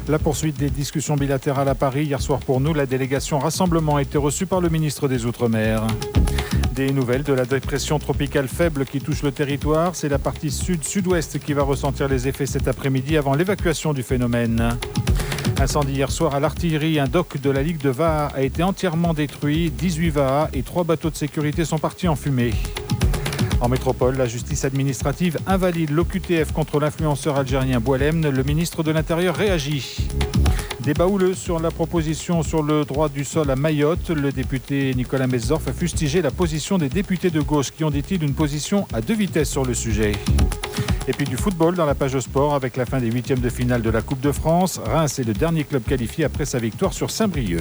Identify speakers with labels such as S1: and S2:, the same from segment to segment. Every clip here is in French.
S1: La poursuite des discussions bilatérales à Paris. Hier soir pour nous, la délégation Rassemblement a été reçue par le ministre des Outre-mer. Des nouvelles de la dépression tropicale faible qui touche le territoire. C'est la partie sud-sud-ouest qui va ressentir les effets cet après-midi avant l'évacuation du phénomène. Incendie hier soir à l'artillerie. Un dock de la Ligue de Vaha a été entièrement détruit. 18 Vaha et 3 bateaux de sécurité sont partis en fumée. En métropole, la justice administrative invalide l'OQTF contre l'influenceur algérien Boualem. Le ministre de l'Intérieur réagit. Débat houleux sur la proposition sur le droit du sol à Mayotte. Le député Nicolas Mezzorf a fustigé la position des députés de gauche qui ont, dit-il, une position à 2 vitesses sur le sujet. Et puis du football dans la page sport avec la fin des 8e de finale de la Coupe de France. Reims est le dernier club qualifié après sa victoire sur Saint-Brieuc.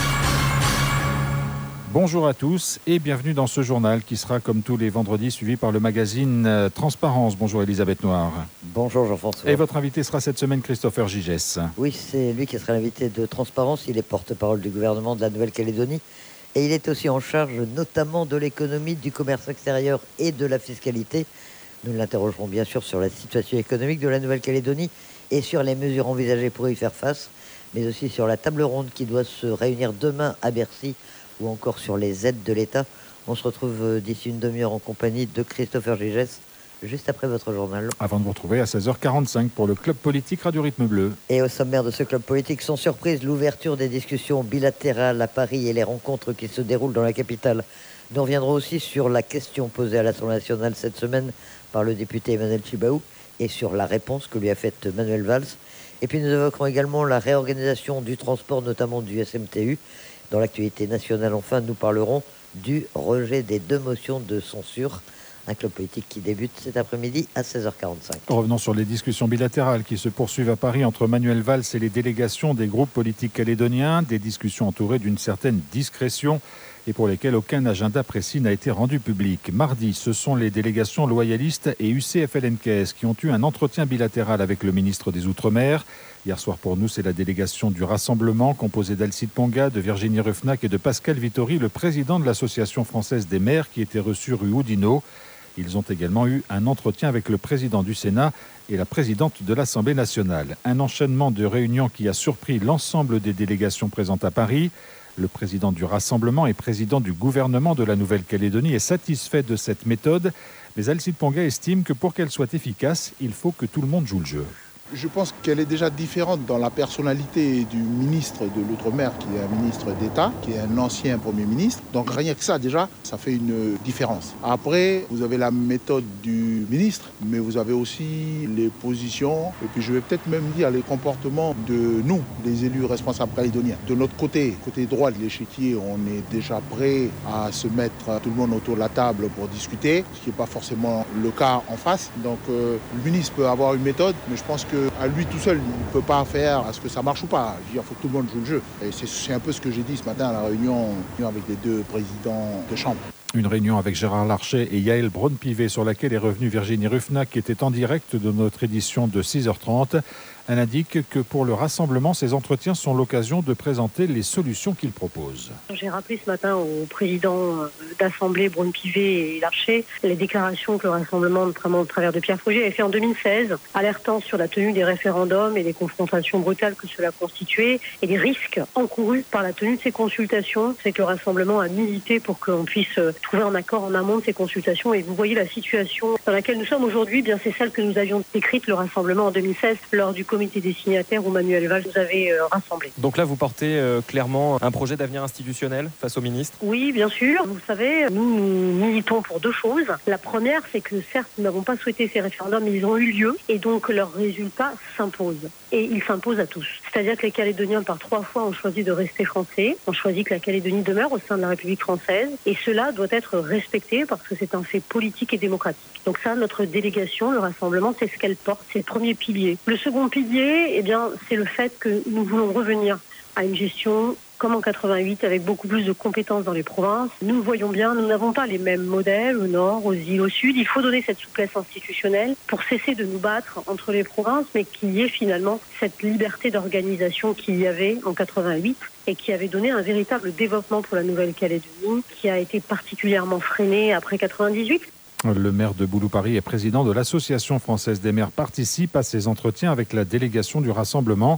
S1: Bonjour à tous et bienvenue dans ce journal qui sera comme tous les vendredis suivi par le magazine Transparence. Bonjour Elisabeth Noir.
S2: Bonjour Jean-François.
S1: Et votre invité sera cette semaine Christopher Gigès.
S2: Oui, c'est lui qui sera l'invité de Transparence. Il est porte-parole du gouvernement de la Nouvelle-Calédonie et il est aussi en charge notamment de l'économie, du commerce extérieur et de la fiscalité. Nous l'interrogerons bien sûr sur la situation économique de la Nouvelle-Calédonie et sur les mesures envisagées pour y faire face, mais aussi sur la table ronde qui doit se réunir demain à Bercy ou encore sur les aides de l'État. On se retrouve d'ici une demi-heure en compagnie de Christopher Gigès, juste après votre journal.
S1: Avant de vous retrouver à 16h45 pour le club politique Radio Rythme Bleu.
S2: Et au sommaire de ce club politique, sans surprise, l'ouverture des discussions bilatérales à Paris et les rencontres qui se déroulent dans la capitale. Nous reviendrons aussi sur la question posée à l'Assemblée nationale cette semaine par le député Emmanuel Tjibaou et sur la réponse que lui a faite Manuel Valls. Et puis nous évoquerons également la réorganisation du transport, notamment du SMTU. Dans l'actualité nationale, enfin, nous parlerons du rejet des 2 motions de censure. Un club politique qui débute cet après-midi à 16h45.
S1: Revenons sur les discussions bilatérales qui se poursuivent à Paris entre Manuel Valls et les délégations des groupes politiques calédoniens. Des discussions entourées d'une certaine discrétion et pour lesquelles aucun agenda précis n'a été rendu public. Mardi, ce sont les délégations loyalistes et UCFLNKS qui ont eu un entretien bilatéral avec le ministre des Outre-mer. Hier soir pour nous, c'est la délégation du Rassemblement composée d'Alcide Ponga, de Virginie Ruffnac et de Pascal Vittori, le président de l'Association française des maires qui était reçu rue Oudinot. Ils ont également eu un entretien avec le président du Sénat et la présidente de l'Assemblée nationale. Un enchaînement de réunions qui a surpris l'ensemble des délégations présentes à Paris. Le président du Rassemblement et président du gouvernement de la Nouvelle-Calédonie est satisfait de cette méthode. Mais Alcide Ponga estime que pour qu'elle soit efficace, il faut que tout le monde joue le jeu.
S3: Je pense qu'elle est déjà différente dans la personnalité du ministre de l'Outre-mer, qui est un ministre d'État, qui est un ancien Premier ministre. Donc rien que ça, déjà, ça fait une différence. Après, vous avez la méthode du ministre, mais vous avez aussi les positions, et puis je vais peut-être même dire les comportements de nous, les élus responsables calédoniens. De notre côté droit de l'échiquier, on est déjà prêt à se mettre tout le monde autour de la table pour discuter, ce qui n'est pas forcément le cas en face. Donc le ministre peut avoir une méthode, mais je pense que à lui tout seul, il ne peut pas faire à ce que ça marche ou pas. Je veux dire, il faut que tout le monde joue le jeu. Et c'est un peu ce que j'ai dit ce matin à la réunion avec les 2 présidents de chambre.
S1: Une réunion avec Gérard Larcher et Yael Braun-Pivet sur laquelle est revenue Virginie Ruffnac qui était en direct de notre édition de 6h30. Elle indique que pour le Rassemblement, ces entretiens sont l'occasion de présenter les solutions qu'il propose.
S4: J'ai rappelé ce matin au président d'Assemblée, Braun-Pivet et Larcher, les déclarations que le Rassemblement, notamment au travers de Pierre Faugier, avait fait en 2016, alertant sur la tenue des référendums et les confrontations brutales que cela constituait et les risques encourus par la tenue de ces consultations. C'est que le Rassemblement a milité pour qu'on puisse trouver un accord en amont de ces consultations. Et vous voyez la situation dans laquelle nous sommes aujourd'hui, bien c'est celle que nous avions décrite, le Rassemblement en 2016, lors du comité des signataires où Manuel Valls nous avait rassemblés.
S5: Donc là, vous portez clairement un projet d'avenir institutionnel face au ministre ?
S4: Oui, bien sûr. Vous savez, nous militons pour 2 choses. La première, c'est que certes, nous n'avons pas souhaité ces référendums, mais ils ont eu lieu et donc leurs résultats s'imposent. Et ils s'imposent à tous. C'est-à-dire que les Calédoniens, par 3 fois, ont choisi de rester français, ont choisi que la Calédonie demeure au sein de la République française et cela doit être respecté parce que c'est un fait politique et démocratique. Donc ça, notre délégation, le Rassemblement, c'est ce qu'elle porte, c'est le premier pilier. Le second pilier, eh bien, c'est le fait que nous voulons revenir à une gestion comme en 88, avec beaucoup plus de compétences dans les provinces. Nous voyons bien, nous n'avons pas les mêmes modèles au nord, aux îles, au sud. Il faut donner cette souplesse institutionnelle pour cesser de nous battre entre les provinces, mais qu'il y ait finalement cette liberté d'organisation qu'il y avait en 88 et qui avait donné un véritable développement pour la Nouvelle-Calédonie, qui a été particulièrement freiné après 98.
S1: Le maire de Boulou-Paris et président de l'Association française des maires participe à ces entretiens avec la délégation du Rassemblement.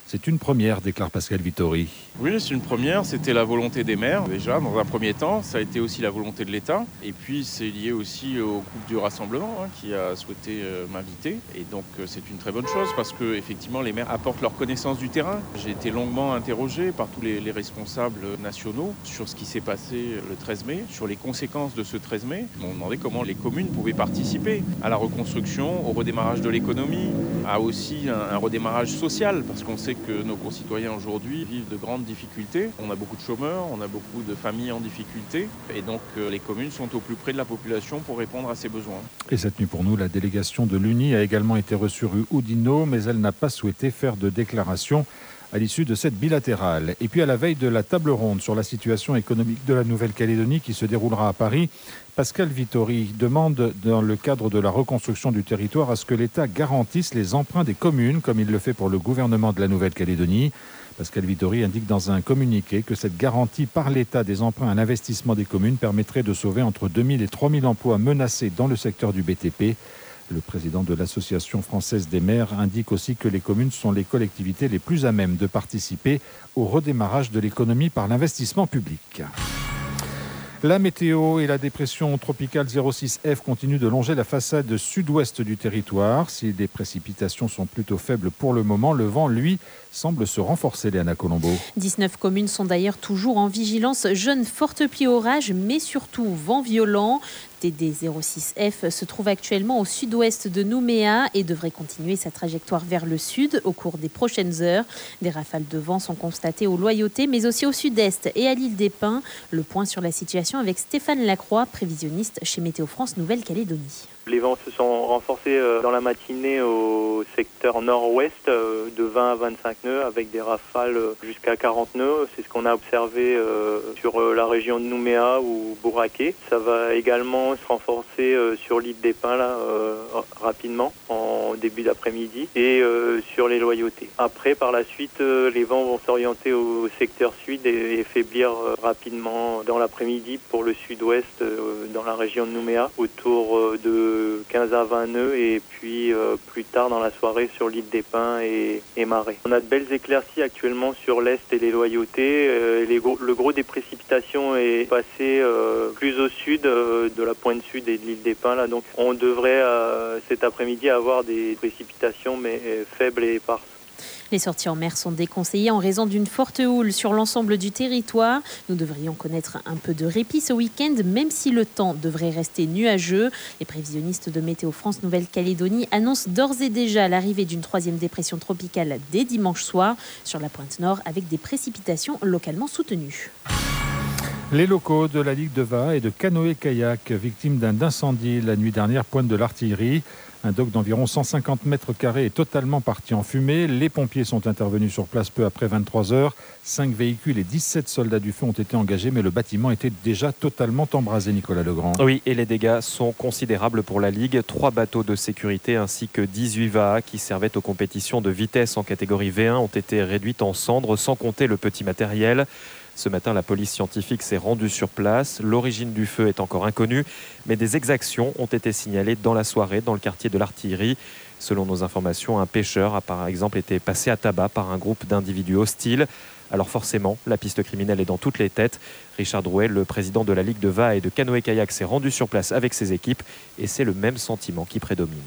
S1: C'est une première, déclare Pascal Vittori.
S6: Oui, c'est une première. C'était la volonté des maires, déjà, dans un premier temps. Ça a été aussi la volonté de l'État. Et puis, c'est lié aussi au groupe du Rassemblement qui a souhaité m'inviter. Et donc, c'est une très bonne chose parce que, effectivement, les maires apportent leur connaissance du terrain. J'ai été longuement interrogé par tous les responsables nationaux sur ce qui s'est passé le 13 mai, sur les conséquences de ce 13 mai. Ils m'ont demandé comment les communes pouvaient participer à la reconstruction, au redémarrage de l'économie, à aussi un redémarrage social, parce qu'on sait que nos concitoyens aujourd'hui vivent de grandes difficultés. On a beaucoup de chômeurs, on a beaucoup de familles en difficulté, et donc les communes sont au plus près de la population pour répondre à ses besoins.
S1: Et cette nuit pour nous, la délégation de l'UNI a également été reçue rue Oudinot, mais elle n'a pas souhaité faire de déclaration à l'issue de cette bilatérale. Et puis à la veille de la table ronde sur la situation économique de la Nouvelle-Calédonie qui se déroulera à Paris, Pascal Vittori demande, dans le cadre de la reconstruction du territoire, à ce que l'État garantisse les emprunts des communes, comme il le fait pour le gouvernement de la Nouvelle-Calédonie. Pascal Vittori indique dans un communiqué que cette garantie par l'État des emprunts à l'investissement des communes permettrait de sauver entre 2000 et 3000 emplois menacés dans le secteur du BTP. Le président de l'Association française des maires indique aussi que les communes sont les collectivités les plus à même de participer au redémarrage de l'économie par l'investissement public. La météo et la dépression tropicale 06F continuent de longer la façade sud-ouest du territoire. Si les précipitations sont plutôt faibles pour le moment, le vent, lui, semble se renforcer, Léana Colombo.
S7: 19 communes sont d'ailleurs toujours en vigilance jaune forte pluie orage, mais surtout vent violent. TD 06F se trouve actuellement au sud-ouest de Nouméa et devrait continuer sa trajectoire vers le sud au cours des prochaines heures. Des rafales de vent sont constatées aux Loyautés, mais aussi au sud-est et à l'île des Pins. Le point sur la situation avec Stéphane Lacroix, prévisionniste chez Météo France Nouvelle-Calédonie.
S8: Les vents se sont renforcés dans la matinée au secteur nord-ouest de 20 à 25 nœuds avec des rafales jusqu'à 40 nœuds. C'est ce qu'on a observé sur la région de Nouméa ou Bouraké. Ça va également se renforcer sur l'île des Pins rapidement en début d'après-midi et sur les Loyautés. Après, par la suite, les vents vont s'orienter au secteur sud et faiblir rapidement dans l'après-midi pour le sud-ouest dans la région de Nouméa autour de 15 à 20 nœuds et puis plus tard dans la soirée sur l'île des Pins et Marais. On a de belles éclaircies actuellement sur l'est et les Loyautés. Le gros des précipitations est passé plus au sud de la pointe sud et de l'île des Pins. Là. Donc on devrait cet après-midi avoir des précipitations mais faibles et éparses.
S7: Les sorties en mer sont déconseillées en raison d'une forte houle sur l'ensemble du territoire. Nous devrions connaître un peu de répit ce week-end, même si le temps devrait rester nuageux. Les prévisionnistes de Météo France Nouvelle-Calédonie annoncent d'ores et déjà l'arrivée d'une troisième dépression tropicale dès dimanche soir sur la pointe nord avec des précipitations localement soutenues.
S1: Les locaux de la Ligue de Vaha et de canoë-kayak, victimes d'un incendie la nuit dernière, pointe de l'Artillerie. Un dock d'environ 150 mètres carrés est totalement parti en fumée. Les pompiers sont intervenus sur place peu après 23 heures. 5 véhicules et 17 soldats du feu ont été engagés, mais le bâtiment était déjà totalement embrasé, Nicolas Legrand.
S5: Oui, et les dégâts sont considérables pour la Ligue. 3 bateaux de sécurité ainsi que 18 Vaha qui servaient aux compétitions de vitesse en catégorie V1 ont été réduites en cendres, sans compter le petit matériel. Ce matin, la police scientifique s'est rendue sur place. L'origine du feu est encore inconnue, mais des exactions ont été signalées dans la soirée dans le quartier de l'Artillerie. Selon nos informations, un pêcheur a par exemple été passé à tabac par un groupe d'individus hostiles. Alors forcément, la piste criminelle est dans toutes les têtes. Richard Drouet, le président de la Ligue de Vaha et de canoë-kayak, s'est rendu sur place avec ses équipes et c'est le même sentiment qui prédomine.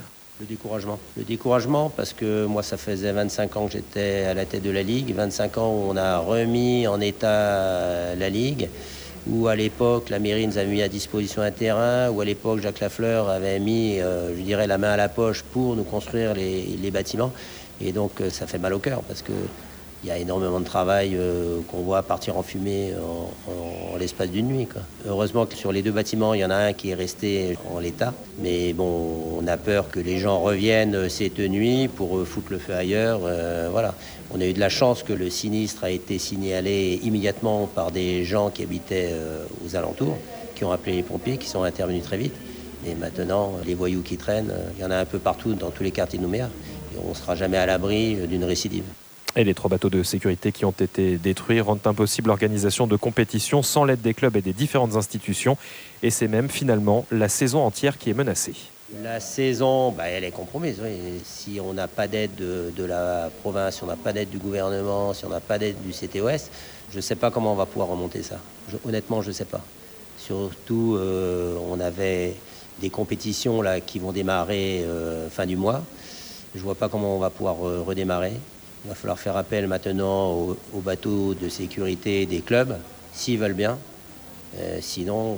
S9: Le découragement parce que moi ça faisait 25 ans que j'étais à la tête de la Ligue, 25 ans où on a remis en état la Ligue, où à l'époque la mairie nous avait mis à disposition un terrain, où à l'époque Jacques Lafleur avait mis la main à la poche pour nous construire les bâtiments, et donc ça fait mal au cœur parce que il y a énormément de travail qu'on voit partir en fumée en l'espace d'une nuit, quoi. Heureusement que sur les 2 bâtiments, il y en a un qui est resté en l'état. Mais bon, on a peur que les gens reviennent cette nuit pour foutre le feu ailleurs. Voilà. On a eu de la chance que le sinistre a été signalé immédiatement par des gens qui habitaient aux alentours, qui ont appelé les pompiers, qui sont intervenus très vite. Et maintenant, les voyous qui traînent, il y en a un peu partout dans tous les quartiers de Nouméa. Et on ne sera jamais à l'abri d'une récidive.
S5: Et les 3 bateaux de sécurité qui ont été détruits rendent impossible l'organisation de compétitions sans l'aide des clubs et des différentes institutions. Et c'est même finalement la saison entière qui est menacée.
S9: La saison, elle est compromise. Oui. Si on n'a pas d'aide de la province, si on n'a pas d'aide du gouvernement, si on n'a pas d'aide du CTOS, je ne sais pas comment on va pouvoir remonter ça. Honnêtement, je ne sais pas. Surtout, on avait des compétitions là, qui vont démarrer fin du mois. Je ne vois pas comment on va pouvoir redémarrer. Il va falloir faire appel maintenant aux bateaux de sécurité des clubs, s'ils veulent bien. Sinon,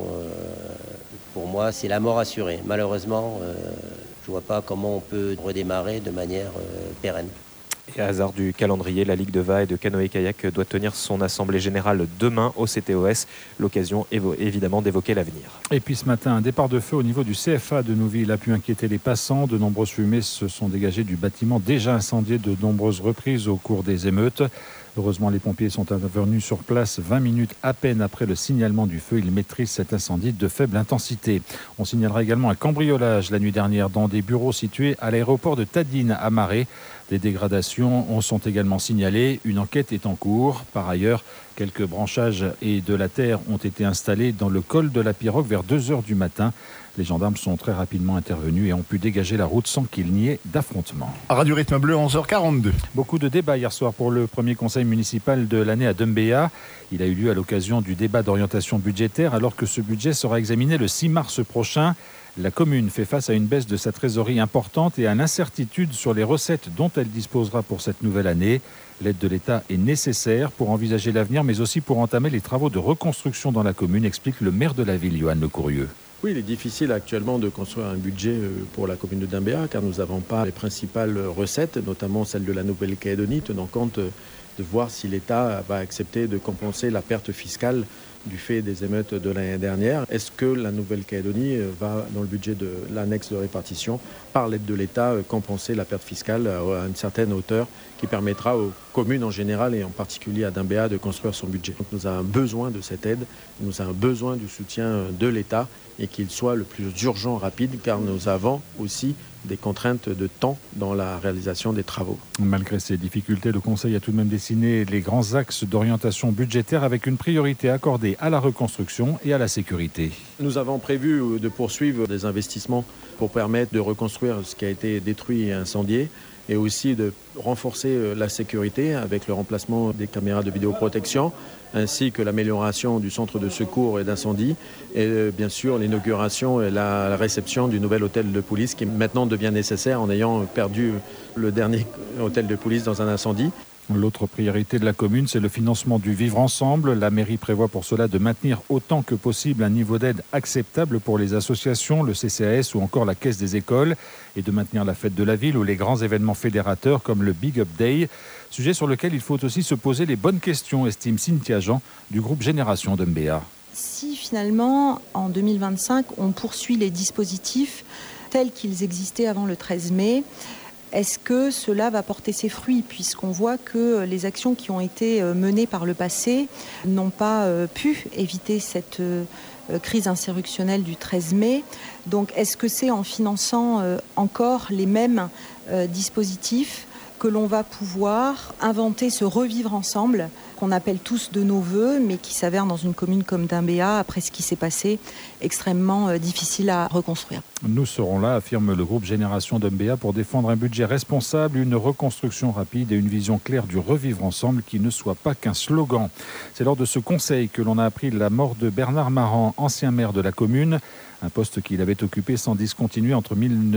S9: pour moi, c'est la mort assurée. Malheureusement, je ne vois pas comment on peut redémarrer de manière pérenne.
S5: Et à hasard du calendrier, la Ligue de VA et de canoë-kayak doit tenir son assemblée générale demain au CTOS. L'occasion évidemment d'évoquer l'avenir.
S1: Et puis ce matin, un départ de feu au niveau du CFA de Nouville a pu inquiéter les passants. De nombreuses fumées se sont dégagées du bâtiment déjà incendié de nombreuses reprises au cours des émeutes. Heureusement, les pompiers sont intervenus sur place 20 minutes à peine après le signalement du feu. Ils maîtrisent cet incendie de faible intensité. On signalera également un cambriolage la nuit dernière dans des bureaux situés à l'aéroport de Tadine à Marais. Des dégradations sont également signalées. Une enquête est en cours. Par ailleurs, quelques branchages et de la terre ont été installés dans le col de la Pirogue vers 2h du matin. Les gendarmes sont très rapidement intervenus et ont pu dégager la route sans qu'il n'y ait d'affrontement.
S10: Radio Rythme Bleu, 11h42.
S1: Beaucoup de débats hier soir pour le premier conseil municipal de l'année à Doumbéa. Il a eu lieu à l'occasion du débat d'orientation budgétaire alors que ce budget sera examiné le 6 mars prochain. La commune fait face à une baisse de sa trésorerie importante et à l'incertitude sur les recettes dont elle disposera pour cette nouvelle année. L'aide de l'État est nécessaire pour envisager l'avenir, mais aussi pour entamer les travaux de reconstruction dans la commune, explique le maire de la ville, Johan Lecourrieux.
S11: Oui, il est difficile actuellement de construire un budget pour la commune de Doumbéa car nous n'avons pas les principales recettes, notamment celle de la Nouvelle-Calédonie, tenant compte de voir si l'État va accepter de compenser la perte fiscale du fait des émeutes de l'année dernière. Est-ce que la Nouvelle-Calédonie va, dans le budget de l'annexe de répartition, par l'aide de l'État, compenser la perte fiscale à une certaine hauteur qui permettra aux communes en général et en particulier à Doumbéa de construire son budget. Donc nous avons besoin de cette aide, nous avons besoin du soutien de l'État et qu'il soit le plus urgent rapide car nous avons aussi des contraintes de temps dans la réalisation des travaux.
S1: Malgré ces difficultés, le Conseil a tout de même dessiné les grands axes d'orientation budgétaire avec une priorité accordée à la reconstruction et à la sécurité.
S11: Nous avons prévu de poursuivre des investissements pour permettre de reconstruire ce qui a été détruit et incendié et aussi de renforcer la sécurité avec le remplacement des caméras de vidéoprotection ainsi que l'amélioration du centre de secours et d'incendie et bien sûr l'inauguration et la réception du nouvel hôtel de police qui maintenant devient nécessaire en ayant perdu le dernier hôtel de police dans un incendie.
S1: L'autre priorité de la commune, c'est le financement du vivre ensemble. La mairie prévoit pour cela de maintenir autant que possible un niveau d'aide acceptable pour les associations, le CCAS ou encore la Caisse des écoles et de maintenir la fête de la ville ou les grands événements fédérateurs comme le Big Up Day. Sujet sur lequel il faut aussi se poser les bonnes questions, estime Cynthia Jean du groupe Génération Doumbéa.
S12: Si finalement, en 2025, on poursuit les dispositifs tels qu'ils existaient avant le 13 mai, est-ce que cela va porter ses fruits puisqu'on voit que les actions qui ont été menées par le passé n'ont pas pu éviter cette crise insurrectionnelle du 13 mai. Donc est-ce que c'est en finançant encore les mêmes dispositifs que l'on va pouvoir inventer ce revivre ensemble qu'on appelle tous de nos voeux, mais qui s'avère dans une commune comme Doumbéa, après ce qui s'est passé, extrêmement difficile à reconstruire.
S1: Nous serons là, affirme le groupe Génération Doumbéa, pour défendre un budget responsable, une reconstruction rapide et une vision claire du revivre ensemble qui ne soit pas qu'un slogan. C'est lors de ce conseil que l'on a appris la mort de Bernard Marant, ancien maire de la commune, un poste qu'il avait occupé sans discontinuer entre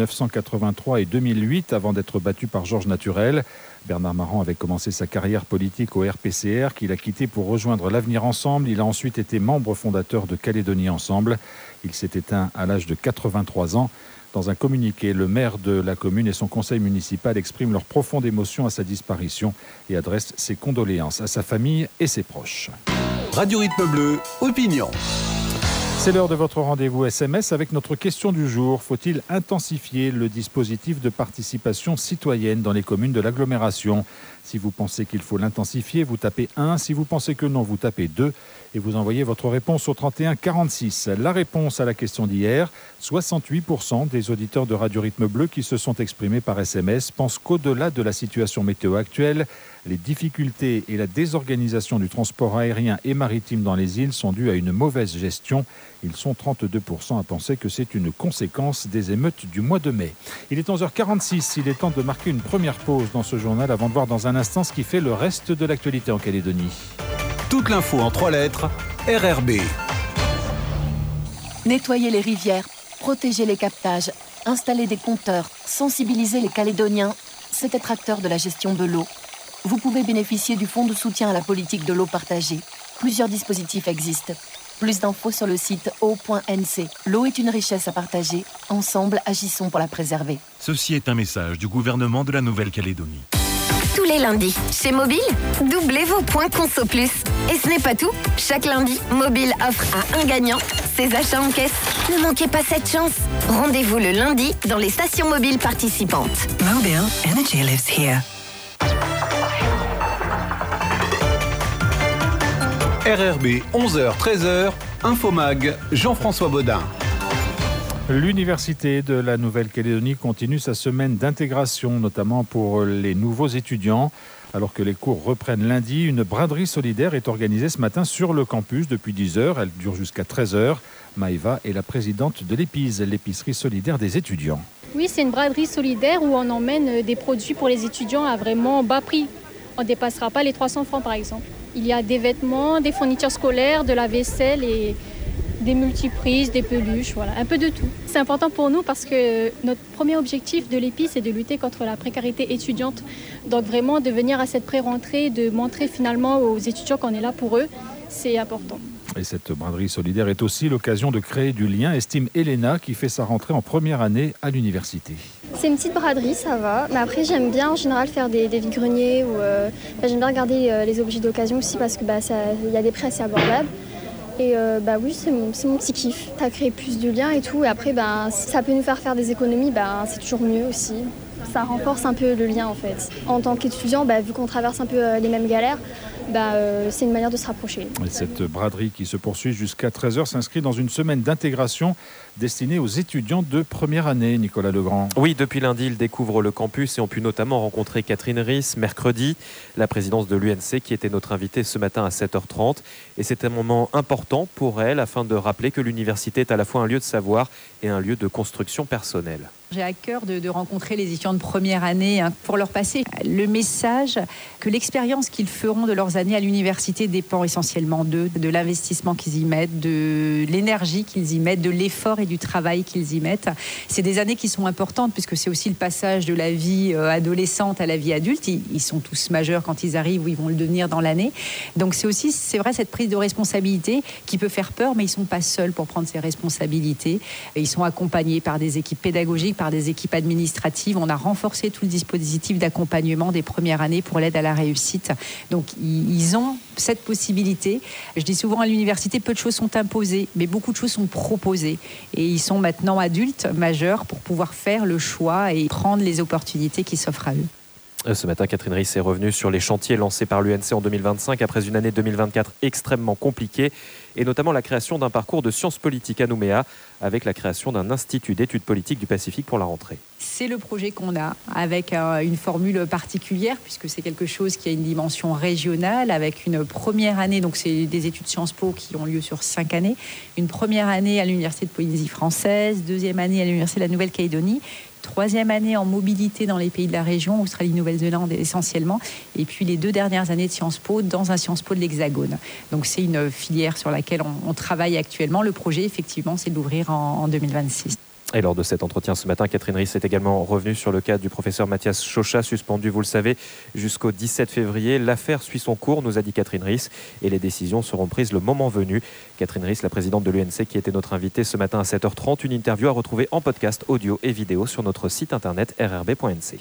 S1: 1983 et 2008 avant d'être battu par Georges Naturel. Bernard Marant avait commencé sa carrière politique au RPCR qu'il a quitté pour rejoindre l'Avenir Ensemble. Il a ensuite été membre fondateur de Calédonie Ensemble. Il s'est éteint à l'âge de 83 ans. Dans un communiqué, le maire de la commune et son conseil municipal expriment leur profonde émotion à sa disparition et adressent ses condoléances à sa famille et ses proches.
S10: Radio Rythme Bleu, opinion.
S1: C'est l'heure de votre rendez-vous SMS avec notre question du jour. Faut-il intensifier le dispositif de participation citoyenne dans les communes de l'agglomération ? Si vous pensez qu'il faut l'intensifier, vous tapez 1. Si vous pensez que non, vous tapez 2. Et vous envoyez votre réponse au 31 46. La réponse à la question d'hier, 68% des auditeurs de Radio Rythme Bleu qui se sont exprimés par SMS pensent qu'au-delà de la situation météo actuelle, Les difficultés et la désorganisation du transport aérien et maritime dans les îles sont dues à une mauvaise gestion. Ils sont 32% à penser que c'est une conséquence des émeutes du mois de mai. Il est 11h46, il est temps de marquer une première pause dans ce journal avant de voir dans un instant ce qui fait le reste de l'actualité en Calédonie.
S10: Toute l'info en 3 lettres, RRB.
S13: Nettoyer les rivières, protéger les captages, installer des compteurs, sensibiliser les Calédoniens, c'est être acteur de la gestion de l'eau. Vous pouvez bénéficier du fonds de soutien à la politique de l'eau partagée. Plusieurs dispositifs existent. Plus d'infos sur le site eau.nc. L'eau est une richesse à partager. Ensemble, agissons pour la préserver.
S14: Ceci est un message du gouvernement de la Nouvelle-Calédonie.
S15: Tous les lundis, chez Mobile, doublez vos points Conso Plus. Et ce n'est pas tout. Chaque lundi, Mobile offre à un gagnant ses achats en caisse. Ne manquez pas cette chance. Rendez-vous le lundi dans les stations mobiles participantes.
S16: Mobile, energy lives here.
S10: RRB 11h-13h, Infomag, Jean-François Baudin.
S1: L'Université de la Nouvelle-Calédonie continue sa semaine d'intégration, notamment pour les nouveaux étudiants. Alors que les cours reprennent lundi, une braderie solidaire est organisée ce matin sur le campus depuis 10h. Elle dure jusqu'à 13h. Maïva est la présidente de l'EPIS, l'épicerie solidaire des étudiants.
S17: Oui, c'est une braderie solidaire où on emmène des produits pour les étudiants à vraiment bas prix. On ne dépassera pas les 300 francs par exemple. Il y a des vêtements, des fournitures scolaires, de la vaisselle et des multiprises, des peluches, voilà, un peu de tout. C'est important pour nous parce que notre premier objectif de l'EPIS, c'est de lutter contre la précarité étudiante. Donc vraiment de venir à cette pré-rentrée, de montrer finalement aux étudiants qu'on est là pour eux, c'est important.
S1: Et cette braderie solidaire est aussi l'occasion de créer du lien, estime Elena, qui fait sa rentrée en première année à l'université.
S18: C'est une petite braderie, ça va. Mais après, j'aime bien en général faire des vide-greniers ou j'aime bien regarder les objets d'occasion aussi parce que y a des prix assez abordables. Et oui, c'est mon petit kiff. Ça crée plus de liens et tout. Et après, si ça peut nous faire des économies, c'est toujours mieux aussi. Ça renforce un peu le lien en fait. En tant qu'étudiant, vu qu'on traverse un peu les mêmes galères, c'est une manière de se rapprocher.
S1: Et cette braderie qui se poursuit jusqu'à 13h s'inscrit dans une semaine d'intégration destinée aux étudiants de première année, Nicolas Legrand.
S5: Oui, depuis lundi, ils découvrent le campus et ont pu notamment rencontrer Catherine Riss mercredi, la présidence de l'UNC qui était notre invitée ce matin à 7h30. Et c'est un moment important pour elle afin de rappeler que l'université est à la fois un lieu de savoir et un lieu de construction personnelle.
S19: J'ai à cœur de rencontrer les étudiants de première année pour leur passer le message que l'expérience qu'ils feront de leurs années à l'université dépend essentiellement d'eux, de l'investissement qu'ils y mettent, de l'énergie qu'ils y mettent, de l'effort et du travail qu'ils y mettent. C'est des années qui sont importantes puisque c'est aussi le passage de la vie adolescente à la vie adulte. Ils sont tous majeurs quand ils arrivent ou ils vont le devenir dans l'année. Donc c'est vrai, cette prise de responsabilité qui peut faire peur, mais ils ne sont pas seuls pour prendre ces responsabilités. Ils sont accompagnés par des équipes pédagogiques, par des équipes administratives. On a renforcé tout le dispositif d'accompagnement des premières années pour l'aide à la réussite. Donc, ils ont cette possibilité. Je dis souvent à l'université, peu de choses sont imposées, mais beaucoup de choses sont proposées. Et ils sont maintenant adultes, majeurs, pour pouvoir faire le choix et prendre les opportunités qui s'offrent à eux.
S5: Ce matin, Catherine Riss est revenue sur les chantiers lancés par l'UNC en 2025 après une année 2024 extrêmement compliquée et notamment la création d'un parcours de sciences politiques à Nouméa avec la création d'un institut d'études politiques du Pacifique pour la rentrée.
S19: C'est le projet qu'on a avec une formule particulière puisque c'est quelque chose qui a une dimension régionale avec une première année, donc c'est des études Sciences Po qui ont lieu sur 5 années, une première année à l'Université de Polynésie française, deuxième année à l'Université de la Nouvelle-Calédonie, troisième année en mobilité dans les pays de la région, Australie, Nouvelle-Zélande essentiellement, et puis les 2 dernières années de Sciences Po dans un Sciences Po de l'Hexagone. Donc c'est une filière sur laquelle on travaille actuellement. Le projet, effectivement, c'est d'ouvrir en 2026.
S5: Et lors de cet entretien ce matin, Catherine Riss est également revenue sur le cas du professeur Mathias Chauchat, suspendu, vous le savez, jusqu'au 17 février. L'affaire suit son cours, nous a dit Catherine Riss, et les décisions seront prises le moment venu. Catherine Riss, la présidente de l'UNC, qui était notre invitée ce matin à 7h30. Une interview à retrouver en podcast audio et vidéo sur notre site internet rrb.nc.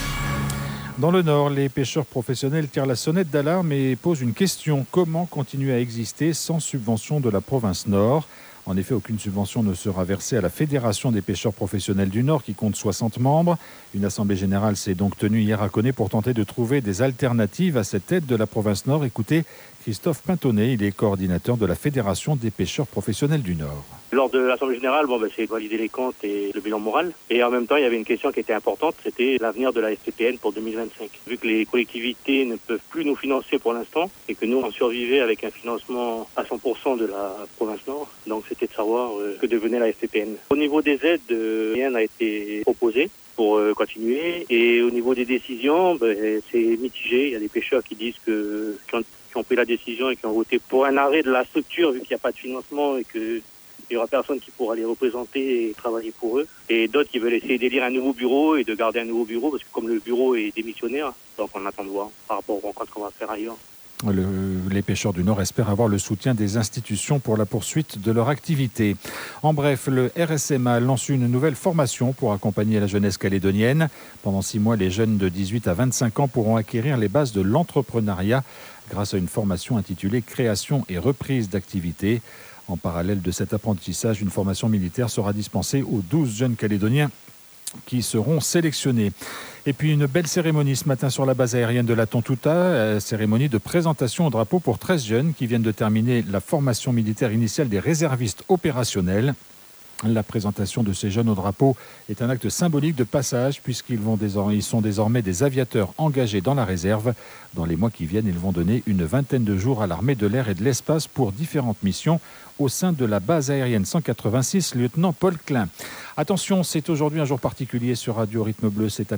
S1: Dans le Nord, les pêcheurs professionnels tirent la sonnette d'alarme et posent une question. Comment continuer à exister sans subvention de la province Nord ? En effet, aucune subvention ne sera versée à la Fédération des pêcheurs professionnels du Nord qui compte 60 membres. Une assemblée générale s'est donc tenue hier à Koné pour tenter de trouver des alternatives à cette aide de la province Nord. Écoutez Christophe Pintonnet. Il est coordinateur de la Fédération des pêcheurs professionnels du Nord.
S20: Lors de l'Assemblée générale, c'est valider les comptes et le bilan moral. Et en même temps, il y avait une question qui était importante, c'était l'avenir de la SPPN pour 2025. Vu que les collectivités ne peuvent plus nous financer pour l'instant et que nous, on survivait avec un financement à 100% de la province Nord, donc c'était de savoir que devenait la SPPN. Au niveau des aides, rien n'a été proposé pour continuer. Et au niveau des décisions, c'est mitigé. Il y a des pêcheurs qui disent qui ont pris la décision et qui ont voté pour un arrêt de la structure vu qu'il n'y a pas de financement et que il n'y aura personne qui pourra les représenter et travailler pour eux. Et d'autres qui veulent essayer d'élire un nouveau bureau et de garder un nouveau bureau parce que comme le bureau est démissionnaire, donc on attend de voir par rapport aux rencontres qu'on va faire ailleurs.
S1: Les pêcheurs du Nord espèrent avoir le soutien des institutions pour la poursuite de leur activité. En bref, le RSMA lance une nouvelle formation pour accompagner la jeunesse calédonienne. Pendant 6 mois, les jeunes de 18 à 25 ans pourront acquérir les bases de l'entrepreneuriat grâce à une formation intitulée « Création et reprise d'activité ». En parallèle de cet apprentissage, une formation militaire sera dispensée aux 12 jeunes Calédoniens qui seront sélectionnés. Et puis une belle cérémonie ce matin sur la base aérienne de la Tontouta, cérémonie de présentation au drapeau pour 13 jeunes qui viennent de terminer la formation militaire initiale des réservistes opérationnels. La présentation de ces jeunes au drapeau est un acte symbolique de passage puisqu'ils sont désormais des aviateurs engagés dans la réserve. Dans les mois qui viennent, ils vont donner une 20aine de jours à l'armée de l'air et de l'espace pour différentes missions au sein de la base aérienne 186, lieutenant Paul Klein. Attention, c'est aujourd'hui un jour particulier sur Radio Rythme Bleu. C'est à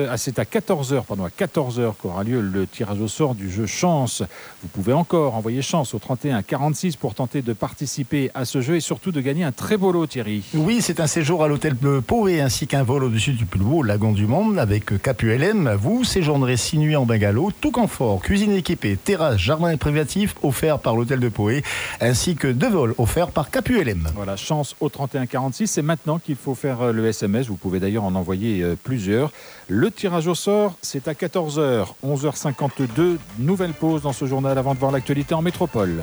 S1: 14h qu'aura lieu le tirage au sort du jeu Chance. Vous pouvez encore envoyer Chance au 31 46 pour tenter de participer à ce jeu et surtout de gagner un très beau lot, Thierry.
S21: Oui, c'est un séjour à l'hôtel Poé ainsi qu'un vol au-dessus du plus beau lagon du monde avec KPULM. Vous séjournerez 6 nuits en bungalow, tout confort, cuisine équipée, terrasse, jardin et privatif offert par l'hôtel de Poé ainsi que 2 vols offerts par KPULM.
S1: Voilà, Chance au 31 46. C'est maintenant qu'il faut faire le SMS. Vous pouvez d'ailleurs en envoyer plusieurs. Le tirage au sort, c'est à 14h, 11h52. Nouvelle pause dans ce journal avant de voir l'actualité en métropole.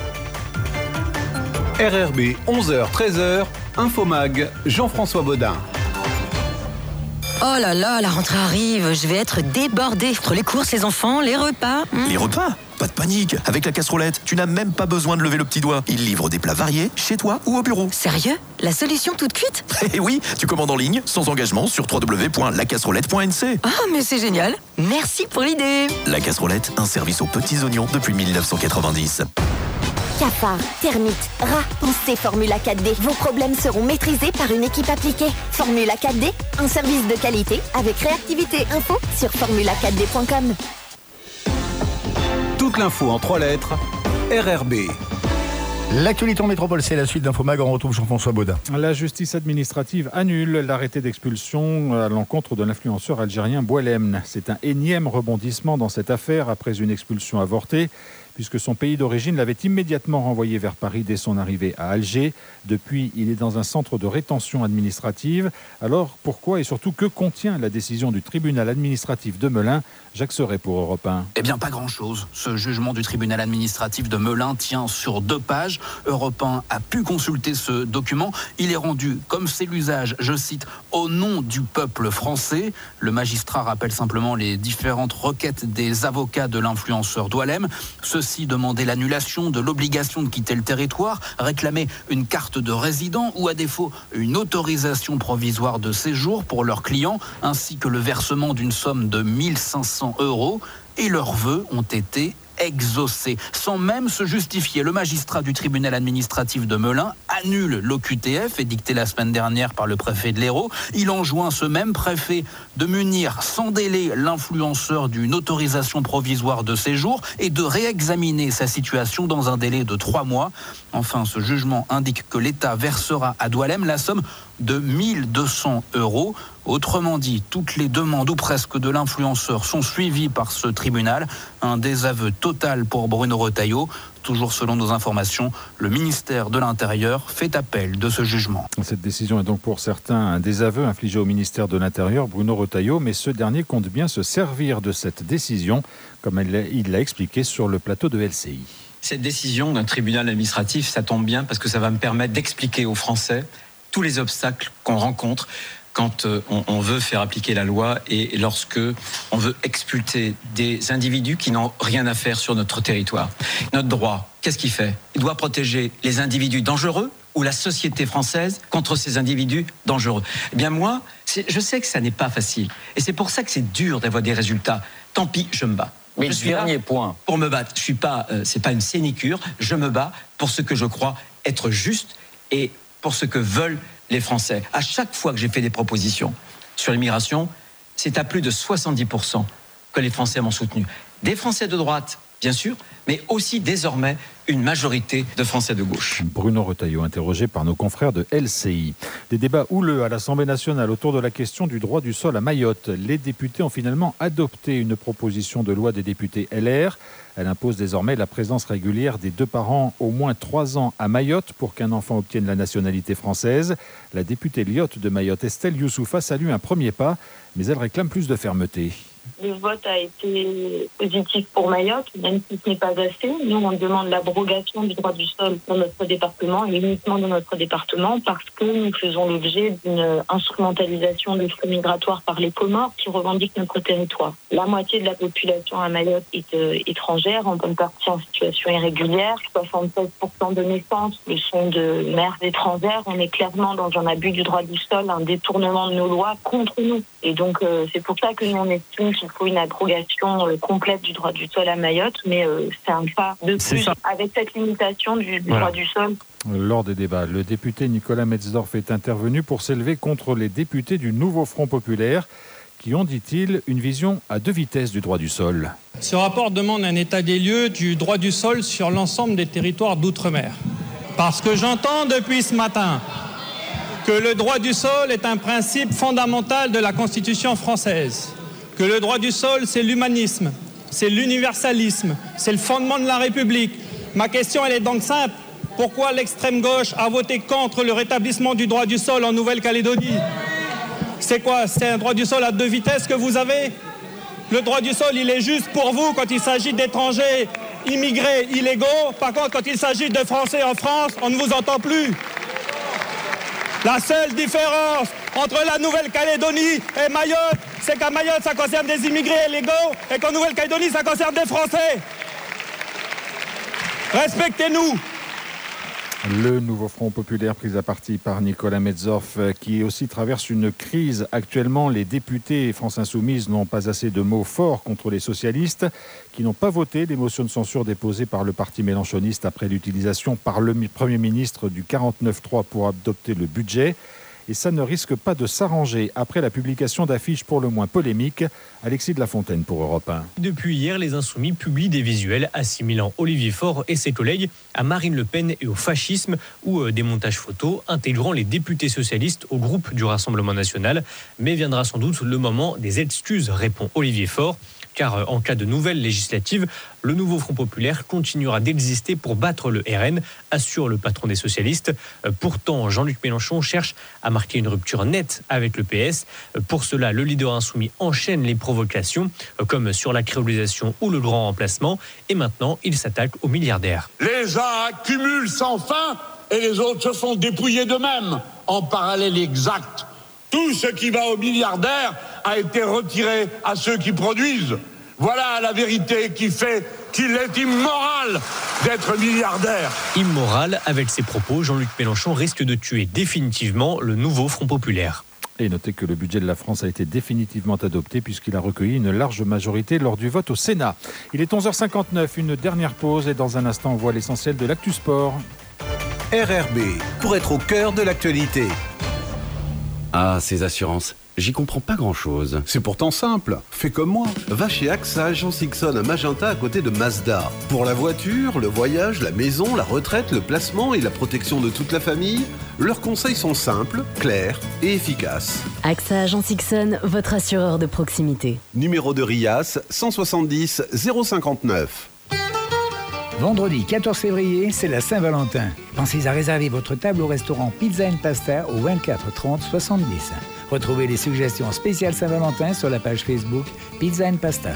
S10: RRB 11h, 13h, Infomag, Jean-François Baudin.
S22: Oh là là, la rentrée arrive, je vais être débordée. Entre les courses, les enfants, les repas.
S23: Les repas ? Pas de panique, avec la casserolette, tu n'as même pas besoin de lever le petit doigt. Ils livrent des plats variés, chez toi ou au bureau.
S22: Sérieux ? La solution toute cuite ?
S23: Eh oui, tu commandes en ligne, sans engagement, sur www.lacasserolette.nc.
S22: Ah, mais c'est génial. Merci pour l'idée.
S23: La Casserolette, un service aux petits oignons depuis 1990.
S15: Cafards, termites, rats, pensez Formula 4D. Vos problèmes seront maîtrisés par une équipe appliquée. Formula 4D, un service de qualité avec réactivité info sur formula4d.com.
S10: Toute l'info en 3 lettres, RRB.
S21: L'actualité en métropole, c'est la suite d'Infomag. On retrouve Jean-François Baudin.
S1: La justice administrative annule l'arrêté d'expulsion à l'encontre de l'influenceur algérien Boualem. C'est un énième rebondissement dans cette affaire après une expulsion avortée, puisque son pays d'origine l'avait immédiatement renvoyé vers Paris dès son arrivée à Alger. Depuis, il est dans un centre de rétention administrative. Alors, pourquoi et surtout que contient la décision du tribunal administratif de Melun ? Jacques Serret pour Europe 1.
S24: Eh bien, pas grand-chose. Ce jugement du tribunal administratif de Melun tient sur 2 pages. Europe 1 a pu consulter ce document. Il est rendu, comme c'est l'usage, je cite, au nom du peuple français. Le magistrat rappelle simplement les différentes requêtes des avocats de l'influenceur Boualem. Ceux-ci demandaient l'annulation de l'obligation de quitter le territoire, réclamaient une carte de résident ou à défaut une autorisation provisoire de séjour pour leurs clients, ainsi que le versement d'une somme de 1 500 €. Et leurs vœux ont été exaucé. Sans même se justifier, le magistrat du tribunal administratif de Melun annule l'OQTF édicté la semaine dernière par le préfet de l'Hérault. Il enjoint ce même préfet de munir sans délai l'influenceur d'une autorisation provisoire de séjour et de réexaminer sa situation dans un délai de 3 mois. Enfin, ce jugement indique que l'État versera à Boualem la somme de 1 200 €. Autrement dit, toutes les demandes ou presque de l'influenceur sont suivies par ce tribunal. Un désaveu total pour Bruno Retailleau. Toujours selon nos informations, le ministère de l'Intérieur fait appel de ce jugement.
S1: Cette décision est donc pour certains un désaveu infligé au ministère de l'Intérieur, Bruno Retailleau, mais ce dernier compte bien se servir de cette décision, comme il l'a expliqué sur le plateau de LCI.
S25: Cette décision d'un tribunal administratif, ça tombe bien parce que ça va me permettre d'expliquer aux Français tous les obstacles qu'on rencontre quand on veut faire appliquer la loi et lorsque on veut expulser des individus qui n'ont rien à faire sur notre territoire. Notre droit, qu'est-ce qu'il fait ? Il doit protéger les individus dangereux ou la société française contre ces individus dangereux. Eh bien moi, je sais que ça n'est pas facile. Et c'est pour ça que c'est dur d'avoir des résultats. Tant pis, je me bats.
S2: Mais je suis dernier point.
S25: Pour me battre, je suis pas, c'est pas une sénicure. Je me bats pour ce que je crois être juste et pour ce que veulent les Français. À chaque fois que j'ai fait des propositions sur l'immigration, c'est à plus de 70% que les Français m'ont soutenu. Des Français de droite, bien sûr, mais aussi désormais une majorité de Français de gauche.
S1: Bruno Retailleau, interrogé par nos confrères de LCI. Des débats houleux à l'Assemblée nationale autour de la question du droit du sol à Mayotte. Les députés ont finalement adopté une proposition de loi des députés LR. Elle impose désormais la présence régulière des 2 parents au moins 3 ans à Mayotte pour qu'un enfant obtienne la nationalité française. La députée lyotte de Mayotte, Estelle Youssoufa, salue un premier pas, mais elle réclame plus de fermeté.
S3: Le vote a été positif pour Mayotte, même si ce n'est pas assez. Nous, on demande l'abrogation du droit du sol dans notre département et uniquement dans notre département parce que nous faisons l'objet d'une instrumentalisation des flux migratoires par les Comores qui revendiquent notre territoire. La moitié de la population à Mayotte est étrangère, en bonne partie en situation irrégulière. 76% de naissances le sont de mères étrangères. On est clairement dans un abus du droit du sol, un détournement de nos lois contre nous. Et donc, c'est pour ça que nous, on estime qu'il faut une abrogation complète du droit du sol à Mayotte, mais c'est un pas de plus avec cette limitation du droit du sol.
S1: Lors des débats, le député Nicolas Metzdorf est intervenu pour s'élever contre les députés du Nouveau Front Populaire qui ont, dit-il, une vision à 2 vitesses du droit du sol.
S4: Ce rapport demande un état des lieux du droit du sol sur l'ensemble des territoires d'outre-mer. Parce que j'entends depuis ce matin que le droit du sol est un principe fondamental de la Constitution française, que le droit du sol, c'est l'humanisme, c'est l'universalisme, c'est le fondement de la République. Ma question, elle est donc simple. Pourquoi l'extrême gauche a voté contre le rétablissement du droit du sol en Nouvelle-Calédonie ? C'est quoi ? C'est un droit du sol à 2 vitesses que vous avez ? Le droit du sol, il est juste pour vous quand il s'agit d'étrangers immigrés illégaux. Par contre, quand il s'agit de Français en France, on ne vous entend plus. La seule différence entre la Nouvelle-Calédonie et Mayotte, c'est qu'à Mayotte, ça concerne des immigrés illégaux et qu'en Nouvelle-Calédonie, ça concerne des Français. Respectez-nous.
S1: Le Nouveau Front Populaire pris à partie par Nicolas Metzdorf qui aussi traverse une crise. Actuellement, les députés France Insoumise n'ont pas assez de mots forts contre les socialistes qui n'ont pas voté les motions de censure déposées par le parti mélenchoniste après l'utilisation par le Premier ministre du 49.3 pour adopter le budget. Et ça ne risque pas de s'arranger après la publication d'affiches pour le moins polémiques. Alexis de la Fontaine pour Europe 1.
S6: Depuis hier, les Insoumis publient des visuels assimilant Olivier Faure et ses collègues à Marine Le Pen et au fascisme ou des montages photos intégrant les députés socialistes au groupe du Rassemblement national. Mais viendra sans doute le moment des excuses, répond Olivier Faure. Car en cas de nouvelles législatives, le Nouveau Front Populaire continuera d'exister pour battre le RN, assure le patron des socialistes. Pourtant, Jean-Luc Mélenchon cherche à marquer une rupture nette avec le PS. Pour cela, le leader insoumis enchaîne les provocations, comme sur la créolisation ou le grand remplacement. Et maintenant, il s'attaque aux milliardaires.
S8: Les uns accumulent sans fin et les autres se font dépouiller d'eux-mêmes. En parallèle exact, tout ce qui va aux milliardaires a été retiré à ceux qui produisent. Voilà la vérité qui fait qu'il est immoral d'être milliardaire.
S6: Immoral, avec ses propos, Jean-Luc Mélenchon risque de tuer définitivement le Nouveau Front Populaire.
S1: Et notez que le budget de la France a été définitivement adopté puisqu'il a recueilli une large majorité lors du vote au Sénat. Il est 11h59, une dernière pause et dans un instant on voit l'essentiel de l'actu sport.
S10: RRB, pour être au cœur de l'actualité. Ah, ces assurances, j'y comprends pas grand-chose.
S21: C'est pourtant simple. Fais comme moi. Va chez AXA Agence Ixon à Magenta à côté de Mazda. Pour la voiture, le voyage, la maison, la retraite, le placement et la protection de toute la famille, leurs conseils sont simples, clairs et efficaces.
S26: AXA Agence Ixon, votre assureur de proximité.
S21: Numéro de RIAS 170 059.
S27: Vendredi 14 février, c'est la Saint-Valentin. Pensez à réserver votre table au restaurant Pizza & Pasta au 24 30 70. Retrouvez les suggestions spéciales Saint-Valentin sur la page Facebook Pizza & Pasta.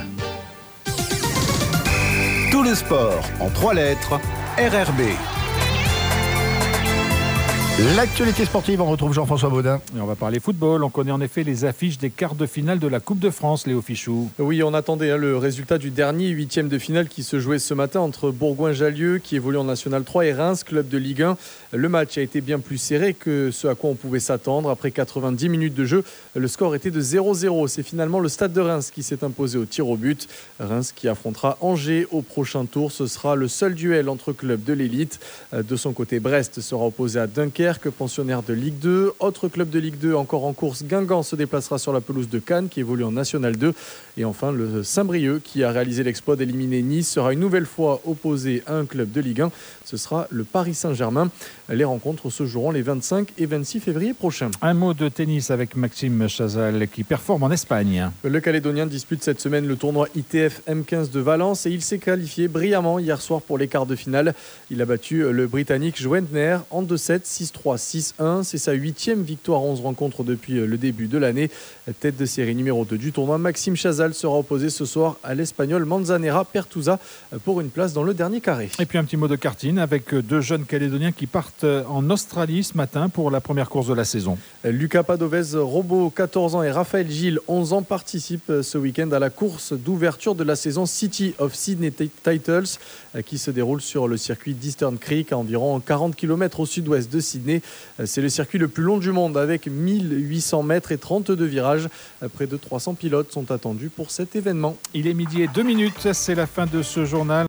S10: Tout le sport en 3 lettres, RRB.
S21: L'actualité sportive, on retrouve Jean-François Baudin.
S1: Et on va parler football. On connaît en effet les affiches des quarts de finale de la Coupe de France, Léo Fichou.
S2: Oui, on attendait le résultat du dernier 8e de finale qui se jouait ce matin entre Bourgoin-Jallieu, qui évolue en National 3, et Reims, club de Ligue 1. Le match a été bien plus serré que ce à quoi on pouvait s'attendre. Après 90 minutes de jeu, le score était de 0-0. C'est finalement le Stade de Reims qui s'est imposé au tir au but. Reims qui affrontera Angers au prochain tour. Ce sera le seul duel entre clubs de l'élite. De son côté, Brest sera opposé à Dunkerque, pensionnaire de Ligue 2. Autre club de Ligue 2 encore en course, Guingamp se déplacera sur la pelouse de Cannes qui évolue en National 2. Et enfin, le Saint-Brieuc qui a réalisé l'exploit d'éliminer Nice sera une nouvelle fois opposé à un club de Ligue 1. Ce sera le Paris Saint-Germain. Les rencontres se joueront les 25 et 26 février prochains.
S1: Un mot de tennis avec Maxime Chazal qui performe en Espagne.
S2: Le Calédonien dispute cette semaine le tournoi ITF M15 de Valence et il s'est qualifié brillamment hier soir pour les quarts de finale. Il a battu le Britannique Schwentner en 2-7, 6-3, 6-1. C'est sa 8e victoire en 11 rencontres depuis le début de l'année. Tête de série numéro 2 du tournoi, Maxime Chazal sera opposé ce soir à l'Espagnol Manzanera Pertusa pour une place dans le dernier carré.
S1: Et puis un petit mot de karting avec deux jeunes Calédoniens qui partent en Australie ce matin pour la première course de la saison.
S2: Lucas Padovez Robot, 14 ans, et Raphaël Gilles, 11 ans, participent ce week-end à la course d'ouverture de la saison City of Sydney Titles qui se déroule sur le circuit d'Eastern Creek à environ 40 km au sud-ouest de Sydney. C'est le circuit le plus long du monde avec 1800 mètres et 32 virages. Près de 300 pilotes sont attendus pour cet événement.
S1: Il est 12:02, c'est la fin de ce journal.